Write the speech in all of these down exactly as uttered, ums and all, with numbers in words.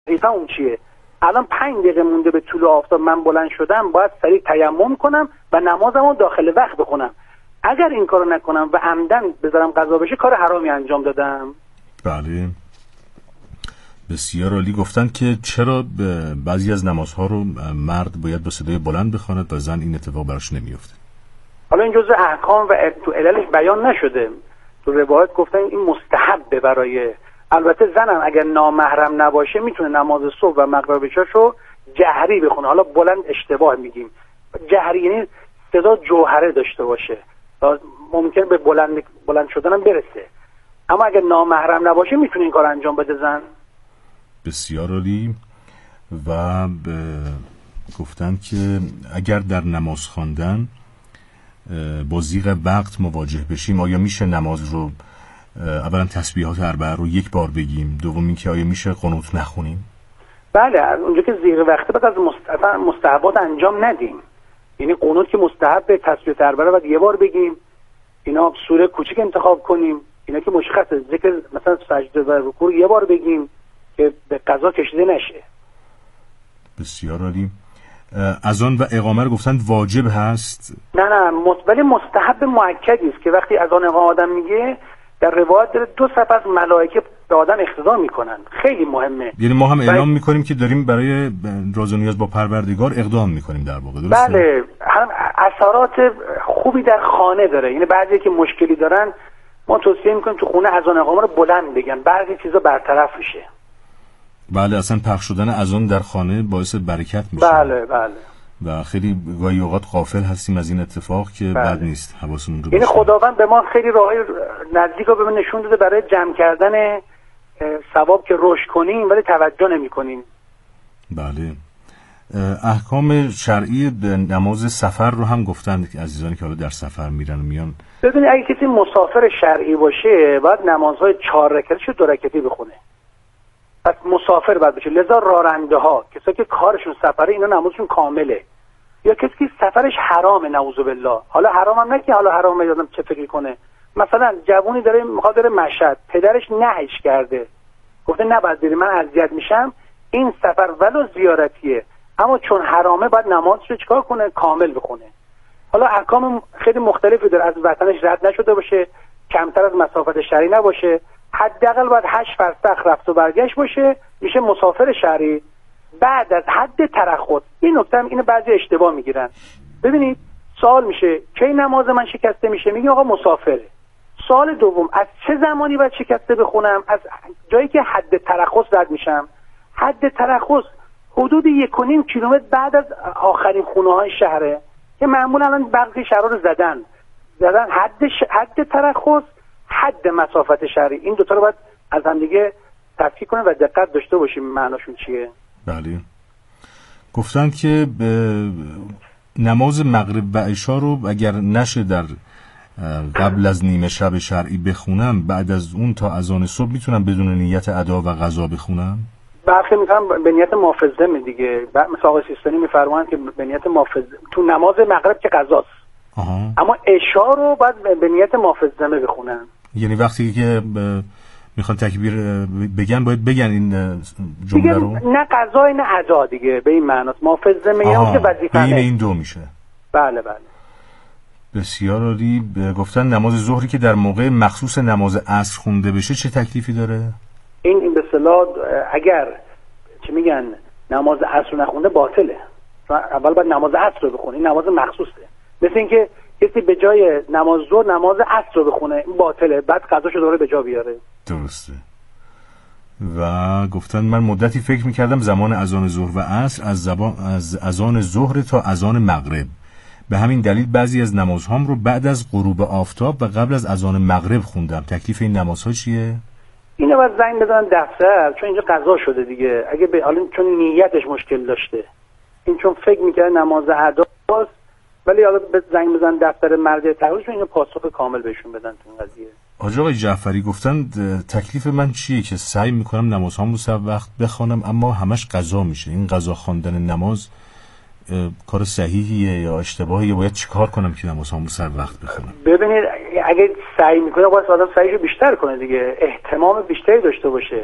وظیفه اون چیه؟ الان پنج دقیقه مونده به طلوع آفتاب من بلند شدم، باید سریع تیمم کنم و نمازمو داخل وقت بخونم. اگر این کارو نکنم و عمدن بذارم قضا بشه، کار حرامی انجام دادم. بله بسیار عالی. گفتن که چرا بعضی از نمازها رو مرد باید با صدای بلند بخواند و زن این اتفاق براش نمیفته؟ حالا این جزء احکام و تو عللش بیان نشده، تو روایت گفتن این مستحبه برای، البته زنم اگر نامحرم نباشه میتونه نماز صبح و مغرب رو جهری بخونه. حالا بلند اشتباه میگیم، جهری یعنی صدا جوهره داشته باشه، ممکن به بلند بلند شدن هم برسه، اما اگر نامحرم نباشه میتونه این کار انجام بده زن. بسیار عالی. و گفتن که اگر در نماز خواندن با زیغ وقت مواجه بشیم، آیا میشه نماز رو اولا تسبیحات اربعه رو یک بار بگیم، دوم اینکه آیا میشه قنوت نخونیم؟ بله، اونجا که زیغ وقته بعد از مستحبات انجام ندیم، یعنی قنوت که مستحب، تسبیحات اربعه رو بعد یه بار بگیم، اینا سوره کوچیک انتخاب کنیم، اینا که مشخصه، ذکر مثلا سجده و رکوع یه بار بگیم که به قضا کشیده نشه. بسیار عالی. اذان و اقامه رو گفتن واجب هست؟ نه نه، ولی مستحب مؤکدی است که وقتی اذان اقامه آدم میگه، در روایت داره دو صف از ملائکه به آدم اقتدا میکنن، خیلی مهمه. یعنی ما هم اعلام میکنیم که داریم برای راز و نیاز با پروردگار اقدام میکنیم در واقع، درسته؟ بله، هم اثرات خوبی در خانه داره، یعنی بعضی که مشکلی دارن ما توصیه میکنیم تو خونه اذان اقامه رو بلند بگن، بعضی چیزا برطرف میشه. بله، اصلا پخش شدن اذان در خانه باعث برکت میشه. بله بله. و خیلی گاهی اوقات غافل هستیم از این اتفاق که بله. بد نیست، حواسمون رو یعنی خداوند به ما خیلی راههای نزدیک رو به ما نشون داده برای جمع کردن ثواب که رشد کنیم، ولی توجه نمی کنیم. بله. احکام شرعی نماز سفر رو هم گفتن که عزیزانی که حالا در سفر میرن و میان. ببینید اگه کسی مسافر شرعی باشه باید نمازهای چهار رکعتی رو دو رکعتی بخونه. پس مسافر باید بشه. لذا راننده ها، کسایی که کارشون سفره، اینا نمازشون کامله. یا کسی که سفرش حرامه، نعوذ بالله. حالا حرام هم نه که حالا حرامه یادم چه فکر کنه. مثلا جوونی داره میخواد بره مشهد، پدرش نهیش کرده، گفته نباید بری، من اذیت میشم، این سفر ولو زیارتیه اما چون حرامه باید نمازش رو چیکار کنه؟ کامل بخونه. حالا احکام خیلی مختلفی داره، از وطنش رد نشده باشه، کمتر از مسافت شرعی نباشه، حداقل باید هشت فرسخ رفت و برگشت باشه، میشه مسافر شرعی. بعد از حد ترخص، این نکته هم اینو بعضی اشتباه میگیرن. ببینید سوال میشه کی نماز من شکسته میشه؟ میگه آقا مسافره. سوال دوم، از چه زمانی باید شکسته بخونم؟ از جایی که حد ترخص رد میشم. حد ترخص حدود یک و نیم کیلومتر بعد از آخرین خونه های شهره که معمولا الان بعضی شهرها رو زدن زدن حد ش... حد ترخص، حد مسافت شهری، این دوتا رو باید از هم دیگه تفکیک کنیم و دقت داشته باشیم معناشون چیه. بله. گفتن که نماز مغرب و عشا رو اگر نشه در قبل از نیمه شب شرعی بخونم، بعد از اون تا اذان صبح میتونم بدون نیت ادا و قضا بخونم؟ برخی میفهم به نیت محافظه می دیگه، مثلا آقای سیستانی میفرمایند که به نیت محافظه تو نماز مغرب که قضاست. آها. اما عشا رو باید به نیت محافظه بخونن. یعنی وقتی که میخوان تکبیر بگن باید بگن این جمله رو؟ نه قضا نه ادا دیگه، به این معناست. محافظه میگن که وظیفه بین این دو میشه. بله بله. بسیار عالی. گفتن نماز ظهری که در موقع مخصوص نماز عصر خونده بشه چه تکلیفی داره؟ این این به اصطلاح اگر چه میگن نماز عصر نخونده باطله. اول باید نماز عصر رو بخونه، این نماز مخصوصه. مثل اینکه کسی به جای نماز ظهر نماز عصر رو بخونه، این باطله، بعد قضاشو دوباره به جا بیاره. درسته. و گفتن من مدتی فکر میکردم زمان اذان ظهر و عصر از زبان از اذان ظهر تا اذان مغرب، به همین دلیل بعضی از نمازهام رو بعد از غروب آفتاب و قبل از اذان مغرب خوندم. تکلیف این نمازها چیه؟ اینو باید زنگ بزنن دفتر، چون اینجا قضا شده دیگه. اگه به حالا چون نیتش مشکل داشته، این چون فکر میکرد نماز اداست، ولی حالا به زنگ بزنن دفتر مرجع تحویلش، اینو پاسخ کامل بهشون بدن تو این قضیه. حاج آقای جعفری گفتن تکلیف من چیه که سعی میکنم نمازهام رو سر وقت بخوانم اما همش قضا میشه. این قضا خواندن نماز کار صحیحیه یا اشتباهیه؟ باید چیکار کنم که نمازهام رو سر وقت بخونم؟ ببینید اگه سعی میکنه باید آدم سعیشو بیشتر کنه دیگه، اهتمام بیشتری داشته باشه.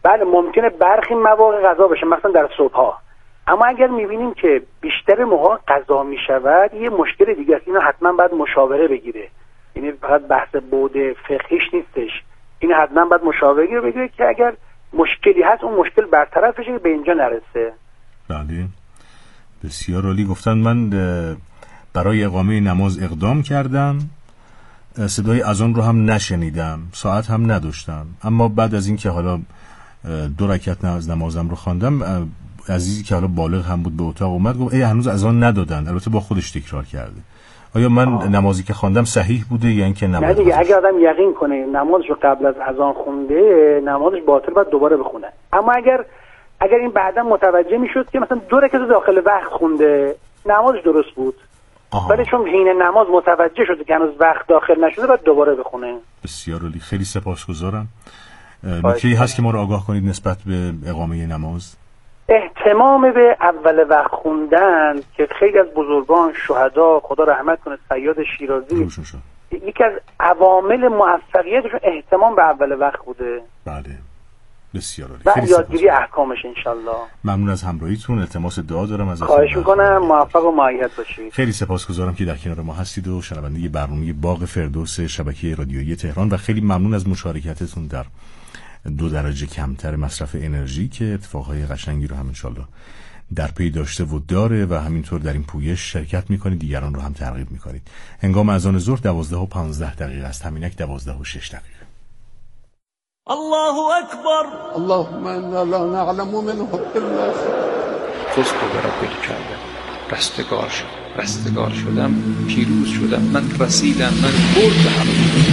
بله ممکنه برخی مواقع قضا بشه، مثلا در صبح‌ها، اما اگر می‌بینیم که بیشتر موقع قضا می‌شود یه مشکل دیگه است. اینو حتما باید مشاوره بگیره، یعنی فقط بحث بعد فقهیش نیستش، این حتما باید مشاوره بگیره که اگر مشکلی هست اون مشکل برطرف بشه به اینجا نرسه. بله بسیار عالی. گفتن من برای اقامه نماز اقدام کردم، صدای اذان رو هم نشنیدم، ساعت هم نداشتم، اما بعد از این که حالا دو رکعت از نمازم رو خواندم، عزیزی که حالا بالغ هم بود به اتاق اومد گفت ای هنوز اذان ندادن، البته با خودش تکرار کرده. آیا من آه. نمازی که خواندم صحیح بوده یا اینکه نماز؟ نه دیگه، اگر آدم یقین کنه نمازش رو قبل از اذان خونده نمازش باطل، باید دوباره بخونه. اما اگر اگر این بعدا متوجه میشد که مثلا دو رکعت داخل وقت خونده نمازش درست بود، ولی چون حین نماز متوجه شده که هنوز وقت داخل نشده باید دوباره بخونه. بسیار عالی، خیلی سپاسگزارم. نکته‌ای هست که ما رو آگاه کنید نسبت به اقامه نماز؟ اهتمام به اول وقت خوندن که خیلی از بزرگان شهدا خدا رحمت کنه سیاد شیرازی یکی از عوامل موفقیتشون اهتمام به اول وقت بوده. بله بسیار عالی. و یادگیری احکامش انشالله. ممنون از همراهیتون، التماس دعا دارم ازتون. خواهش میکنم موفق و معید باشید. خیلی سپاسگزارم که در کنار ما هستید و شنونده برنامه باغ فردوس شبکه رادیویی تهران و خیلی ممنون از مشارکتتون در دو درجه کمتر مصرف انرژی که اتفاقهای قشنگی رو هم انشالله در پی داشته و داره و همینطور در این پویش شرکت میکنید، دیگران رو هم ترغیب میکنید. هنگام اذان ظهر دوازده و پانزده دقیقه است، همینک دوازده و شش دقیقه. الله اکبر. اللهم انا لا نعلم منه الا فزت برب الکعبه. رستگار شد، رستگار شدم، پیروز شدم، من رسیدم، من بردم.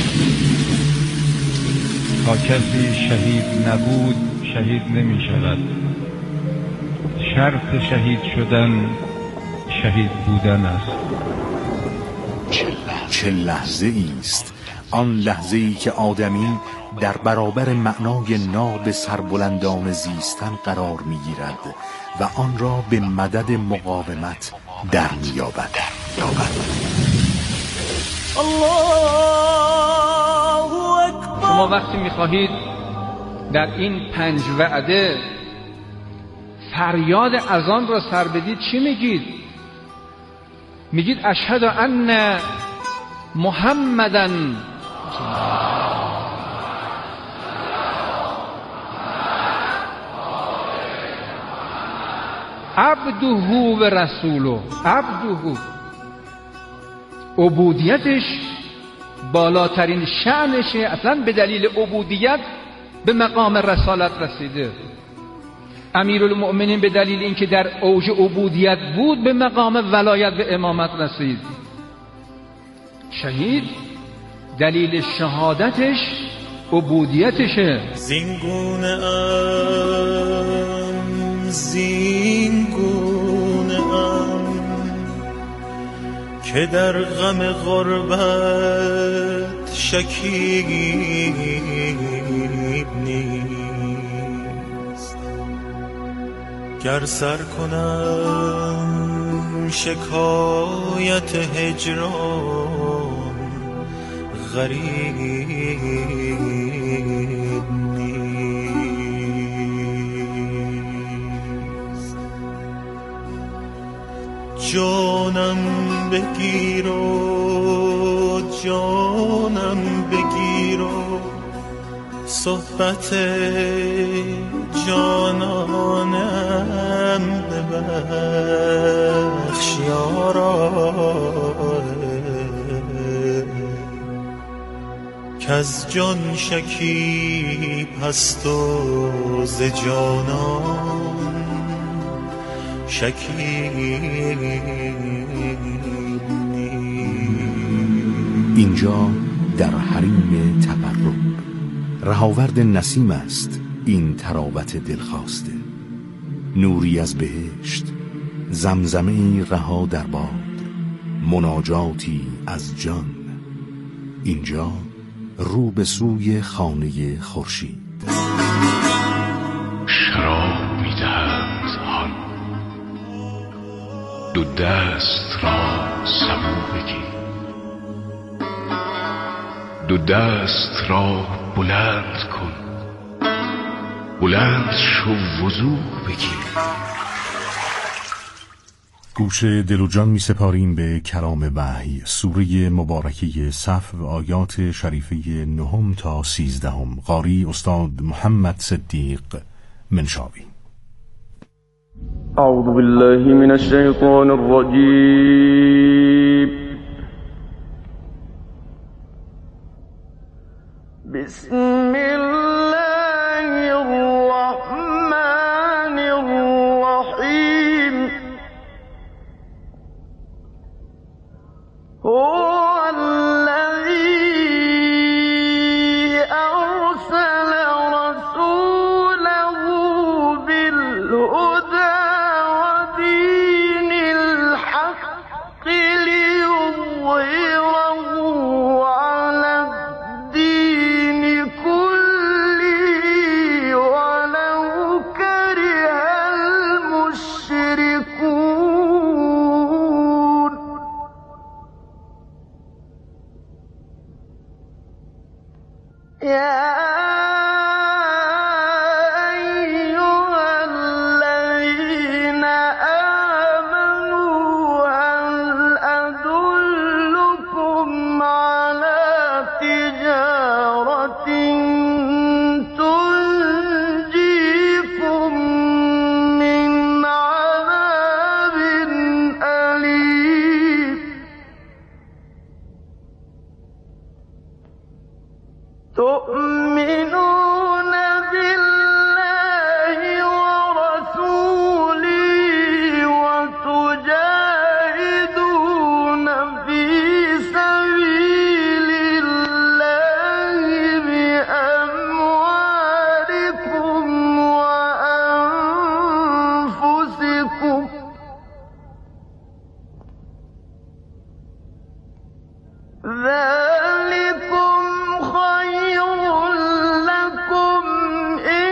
تا کسی شهید نبود شهید نمی شود. شرط شهید شدن شهید بودن است. چه لحظه ایست آن لحظه ای که آدمی در برابر معنای ناب سربلندان زیستن قرار می گیرد و آن را به مدد مقاومت در می یابد. شما وقتی می خواهید در این پنج وعده فریاد اذان را سر بدید چی میگید؟ میگید اشهد ان محمدن عبده و رسوله. عبده عبودیتش بالاترین شأنشه، اصلا به دلیل عبودیت به مقام رسالت رسیده. امیرالمؤمنین به دلیل اینکه در اوج عبودیت بود به مقام ولایت به امامت رسید. شهید دلیل شهادتش عبودیتشه. زینگونه ام زینگونه ام که در غم غربت شکیب نیست. گر سر کنم شکایت هجران غریب نیست. جانم بگیر و جانم بگیر و صحبت جانانم ببخش یارا، کز جان شکیب هست و ز جانان شکیب نیست. اینجا در حریم تقرب رهاورد نسیم است این تراوت دلخواسته. نوری از بهشت، زمزمه‌ای رها در باد، مناجاتی از جان. اینجا رو به سوی خانه خورشید. شراب می‌دهند آن دو دست را سبو بگیر، دو دست را بلند کن بلند شو وضو بگیر. گوش دل و جان می سپاریم به کلام وحی، سوره مبارکه صف و آیات شریفه نهم تا سیزدهم. قاری استاد محمد صدیق منشاوی. اعوذ بالله من الشیطان الرجیم. بسم الله الرحمن الرحیم. هو الذي أرسل رسوله بالهدى ودين الحق ليظهره على الدين كله ولو كره المشركون. يا أيها الذين آمنوا هل أدلكم على تجارة تنجيكم من عذاب أليم. تؤمنون بالله ورسوله وتجاهدون في سبيل الله بأموالكم وأنفسكم. ذلكم خير لكم إن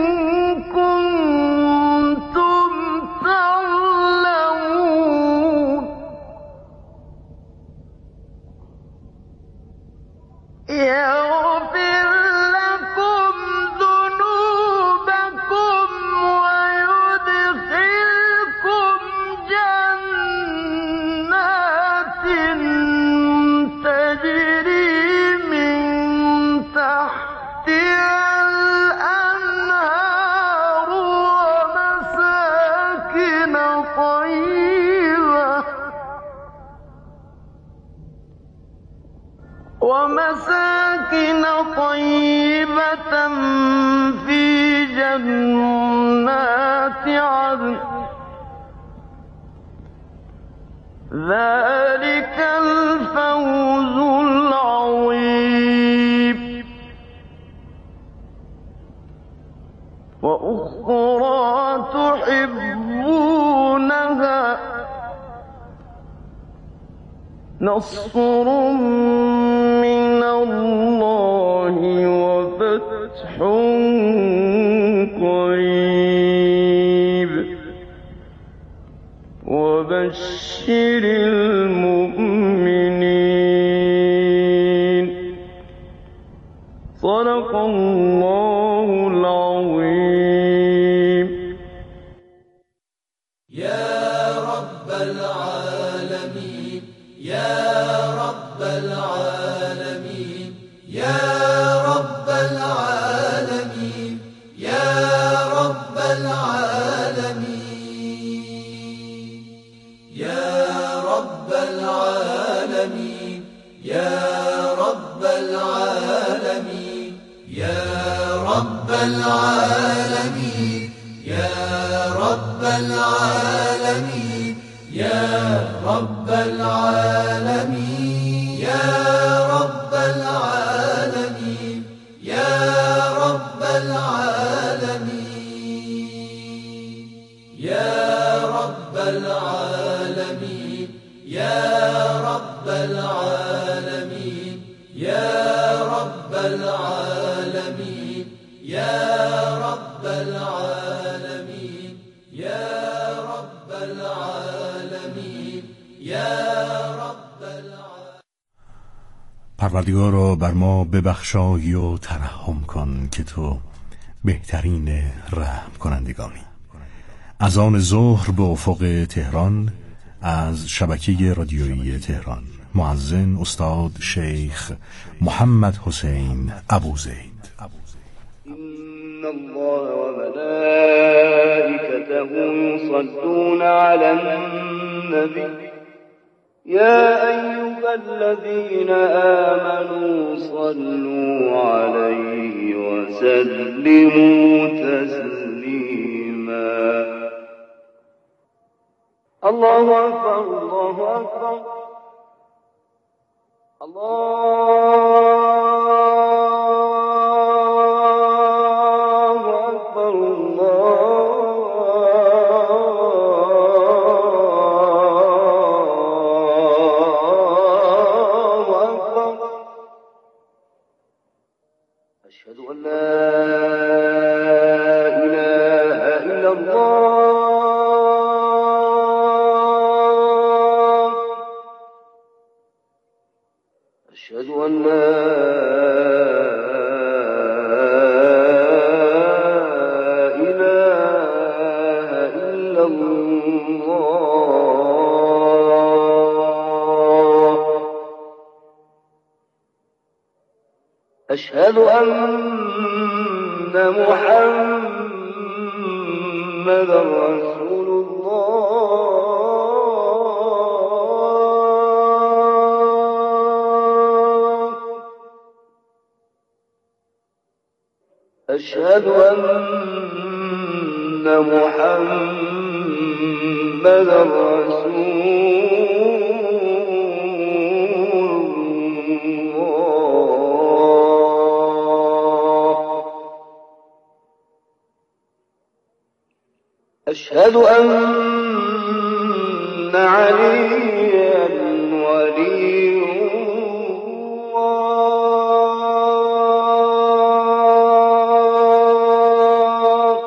كنتم تعلمون. يغفر لكم ذنوبكم ويدخلكم جنات تجري من تحتها الأنهار ومساكن طيبة ومساكن طيبة في جنات عدن. ذلك الفوز العظيم. وأخرى تحبونها نصر من الله وفتح قريب وبشر المؤمنين. صدق الله العظيم. يا رب العالمين يا رب العالمين يا رب العالمين يا رب العالمين يا رب العالمين يا رب العالمين يا رب العالمين يا رب العالمين يا رب العالمين يا رب العالمين يا رب العالمين يا رب العالمين يا رب العالمين يا رب العالمين يا رب العالمين يا رب العالمين يا رب العالمين. پروردگارا بر ما ببخشای و ترحم کن که تو بهترین رحم کنندگانی. از آن ظهر به افق تهران، از شبکه رادیویی تهران. مؤذن استاد شیخ محمد حسین ابوزید. إن الله وملائكته يصلون على النبي يا أيها الذين آمنوا صلوا عليه وسلموا تسليما. الله أكبر الله أكبر الله أكبر الله أكبر. أشهد أن لا إله إلا الله. أشهد أن لا إله إلا الله. أشهد أن محمدا رسول الله. أشهد أن محمدا رسول الله. أشهد أن عليا ولي الله.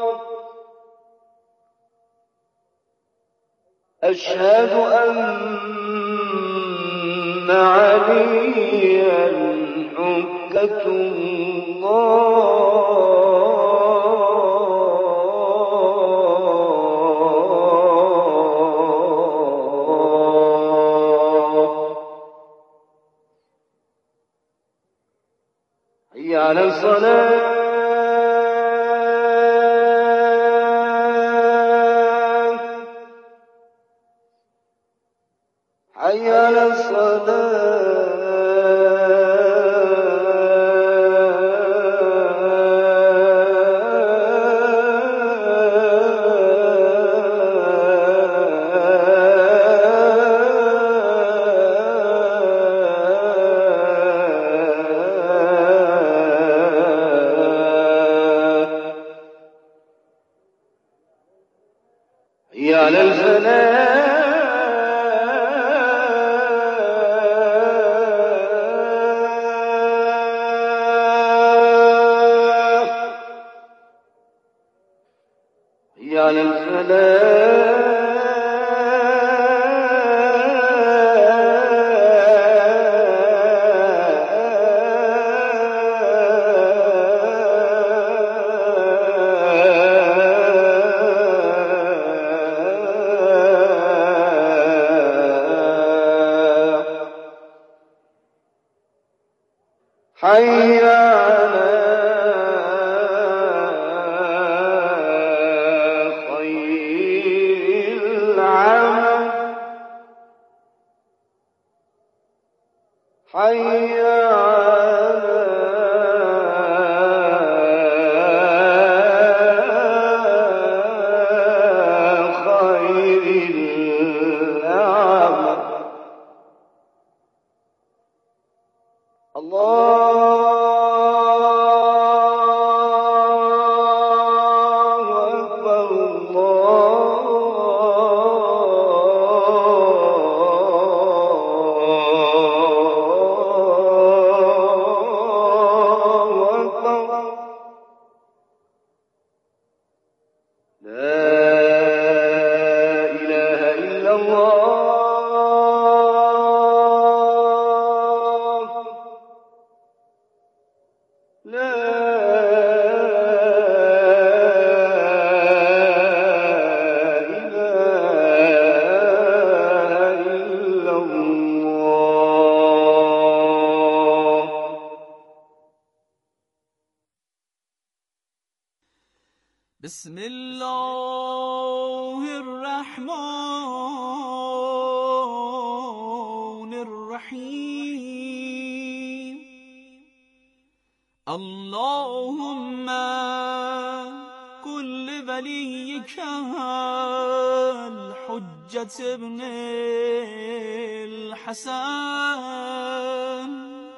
أشهد أن عليا حجة الله. حي على الصلاة. حي على الصلاة. حي على الفلاح. حي على الفلاح. حي على خير العمل. حي على خير العمل. الله أكبر الله أكبر. لا إله إلا الله. لا بسم الله الرحمن الرحیم اللهم كل وليك الحجة ابن الحسن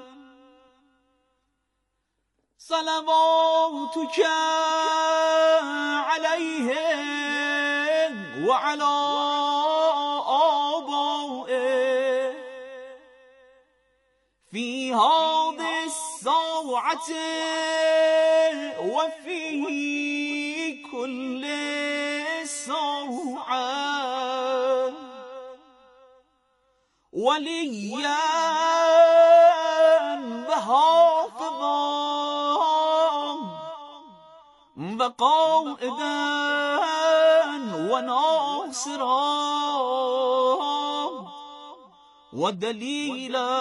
صلواتك عليه وعلى آبائه في هذه الساعة وفي كل ساعة وليا وحافظا وقائدا وناصرا ودليلا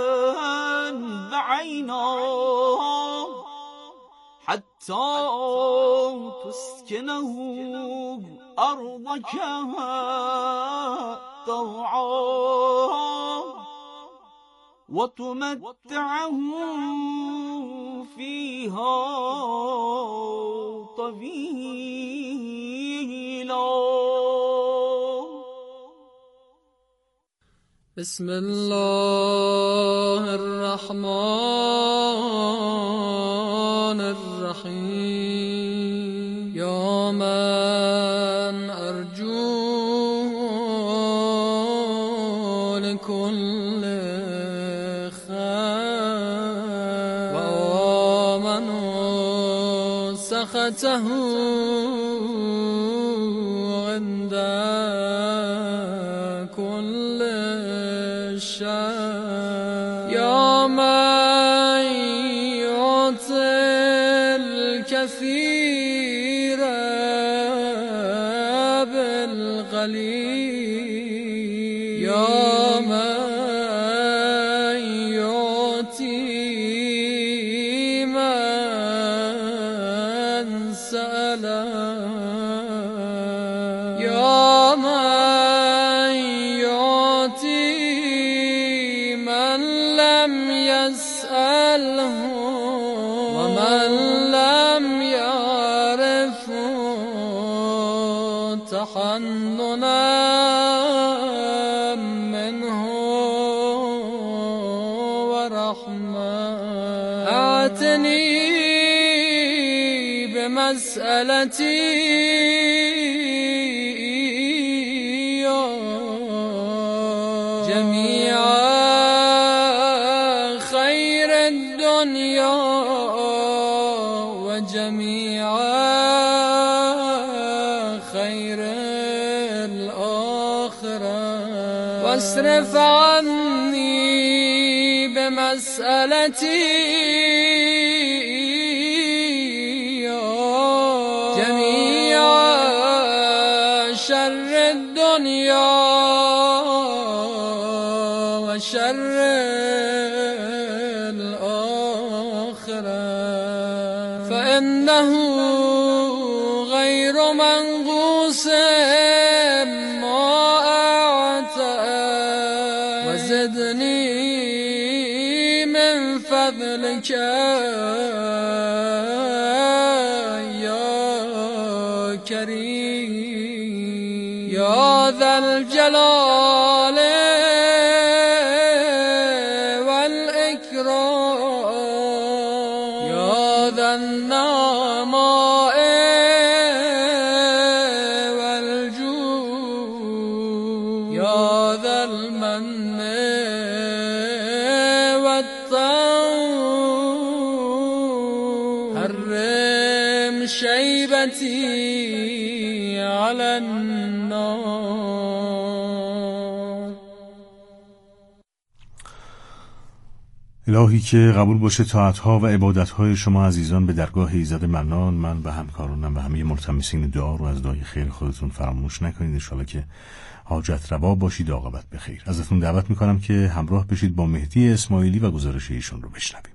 وعينا حتى تسكنه أرضك طوعا وتمتعه فيها طويلا. بسم الله الرحمن الرحيم يا من أرجو لكل خير وآمن سخطه عند كل شيء يا من يعطي الكثير بالقليل يا من يعطي من سأله يا من يعطي من لم يسأله ومن لم يعرفه تحننا منه ورحمة أعتني بمسألتي جميع خير الدنيا وجميع خير الآخرة واصرف عني بمسألتي جميع شر الدنيا وشر الآخرة فإنه غير منقوص ما أعطى وزدني من فضلك يا كريم يا ذا الجلال والإكرام يا ذا النعماء والجود يا ذا المن والطول حرم شيبتي على النار. الهی که قبول باشه طاعت‌ها و عبادت‌های شما عزیزان به درگاه ایزد منان. من و همکارانم و همه ملتمسین دعا رو از دعای خیر خودتون فراموش نکنید. ان شاءالله که حاجت روا باشید، عاقبت بخیر. ازتون دعوت میکنم که همراه بشید با مهدی اسماعیلی و گزارش ایشون رو بشنویم.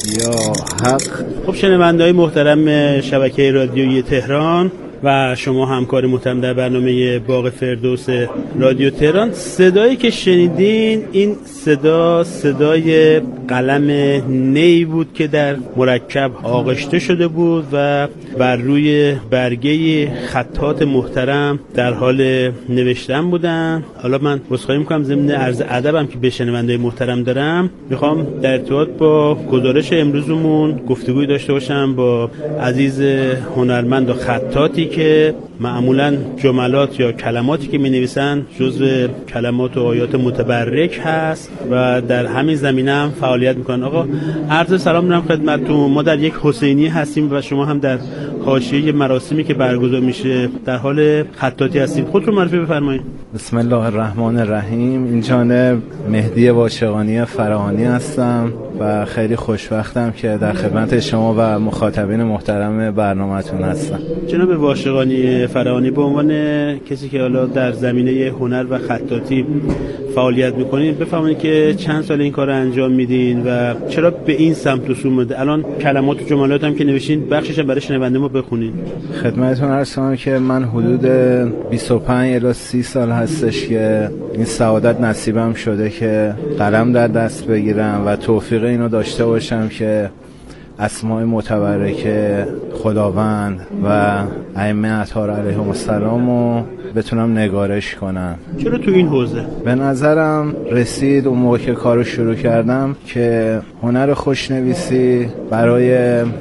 یا حق. خب شنونده‌های محترم شبکه رادیویی تهران و شما همکار محترم در برنامه باغ فردوس رادیو تهران، صدایی که شنیدین این صدا صدای قلم نی بود که در مرکب آغشته شده بود و بر روی برگه خطات محترم در حال نوشتن بودن. حالا من عذرخواهی میکنم ضمن عرض ادبم که به شنونده محترم دارم، میخوام در ارتباط با گزارش امروزمون گفتگوی داشته باشم با عزیز هنرمند و خطاتی که معمولاً جملات یا کلماتی که می‌نویسن جزو کلمات و آیات متبرک هست و در همین زمینه هم فعالیت میکنن. آقا عرض سلام دارم خدمتتون. ما در یک حسینی هستیم و شما هم در حاشیه مراسمی که برگزار میشه در حال خطاطی هستیم. خودتون معرفی بفرمایید. بسم الله الرحمن الرحیم. این جانب مهدی واشقانی فراهانی هستم و خیلی خوشبختم که در خدمت شما و مخاطبین محترم برنامه‌تون هستم. جناب واشقانی فراهانی، به عنوان کسی که حالا در زمینه هنر و خطاطی فعالیت میکنین، بفرمایید که چند سال این کار رو انجام میدین و چرا به این سمت و سو اومده؟ الان کلمات و جملات هم که نوشتین بخشش برای شنونده ما بخونین. خدمتتون عرض کنم که من حدود بیست و پنج الی سی سال هستش که این سعادت نصیبم شده که قلم در دست بگیرم و توفیق اینو داشته باشم که اسماء متبرکه خداوند و ائمه اطهار علیهم السلام رو بتونم نگارش کنم. چرا تو این حوزه؟ به نظرم رسید اون موقع که کارو شروع کردم که هنر خوشنویسی برای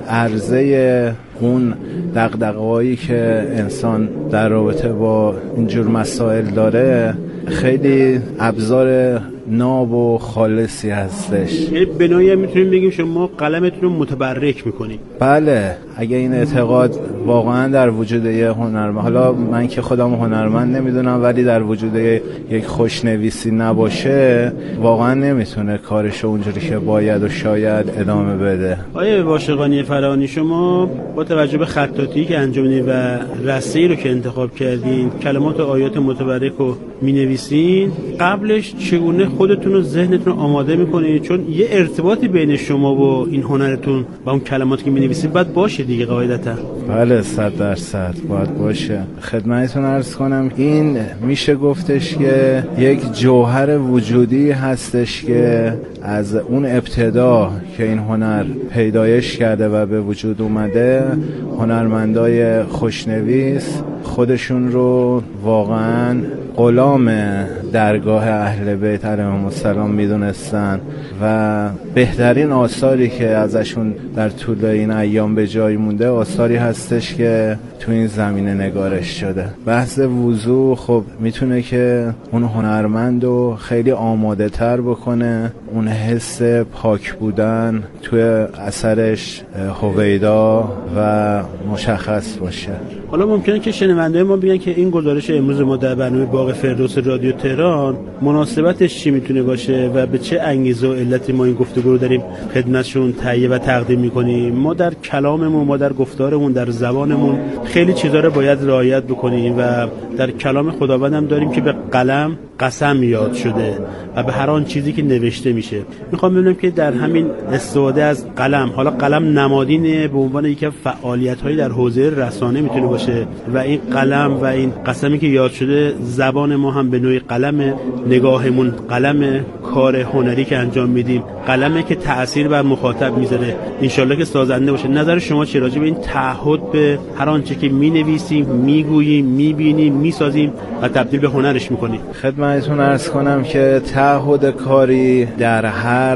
عرضه اون دغدغه‌هایی که انسان در رابطه با اینجور مسائل داره خیلی ابزار ناب و خالصی هستش. یعنی بنایی میتونیم بگیم شما قلمتون رو متبرک میکنی؟ بله، اگه این اعتقاد واقعا در وجود یه هنرمند، حالا من که خودم هنرمند نمیدونم، ولی در وجود یک خوشنویسی نباشه واقعا نمیتونه کارشو اونجوری که باید و شاید ادامه بده. آیه واشقانی فراهانی، شما با توجه به خطاطی که انجام میدین و رسایی رو که انتخاب کردین، کلمات و آیات متبرک رو مینویسین، قبلش چگونه خودتون و ذهنتون رو آماده میکنید؟ چون یه ارتباطی بین شما و این هنرتون و اون کلماتی که مینویسید باید باشه دیگه قاعدتا. بله، صد درصد باید باشه. خدمتتون عرض کنم این میشه گفتش که یک جوهر وجودی هستش که از اون ابتدا که این هنر پیدایش کرده و به وجود اومده، هنرمندای خوشنویس خودشون رو واقعاً غلام درگاه اهل بیت علیهم السلام میدونستن و بهترین آثاری که ازشون در طول این ایام به جای مونده آثاری هستش که تو این زمینه نگارش شده. بحث وضو خب میتونه که اون هنرمند رو خیلی آماده تر بکنه، اون حس پاک بودن توی اثرش هویدا و مشخص باشه. حالا ممکنه که شنونده ما بگن که این گزارش امروز ما در برنامه باغ فردوس رادیو تهران مناسبتش چی میتونه باشه و به چه انگیزه و علتی ما این گفتگو رو داریم خدمتشون تهیه و تقدیم میکنیم. ما در کلاممون، ما در گفتارمون، در زبانمون خیلی چیزا رو باید رعایت بکنیم و در کلام خداوند هم داریم که به قلم قسم یاد شده و به هر آن چیزی که نوشته میشه. میخوام ببینم که در همین استفاده از قلم، حالا قلم نمادینه به عنوان یک فعالیت‌هایی در حوزه رسانه میتونه باشه و این قلم و این قسمی که یاد شده، زبان ما هم به نوعی قلم، نگاهمون قلم، کار هنری که انجام میدیم قلمه که تأثیر بر مخاطب میذاره، انشالله که سازنده باشه. نظر شما چی راجع به این تعهد به هر آنچه که مینویسیم، میگوییم، میبینیم، میسازیم و تبدیل به هنرش میکنیم؟ خدمتتون عرض کنم که تعهد کاری در هر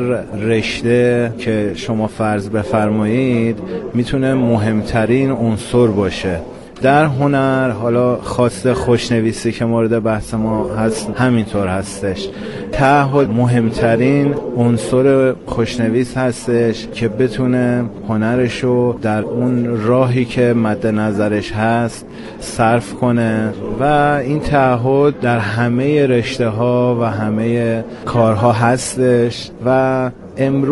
رشته که شما فرض بفرمایید میتونه مهمترین عنصر باشه. در هنر، حالا خاصه خوشنویسی که مورد بحث ما هست، همینطور هستش. تعهد مهمترین عنصر خوشنویس هستش که بتونه هنرشو در اون راهی که مد نظرش هست صرف کنه و این تعهد در همه رشته ها و همه کارها هستش و امروز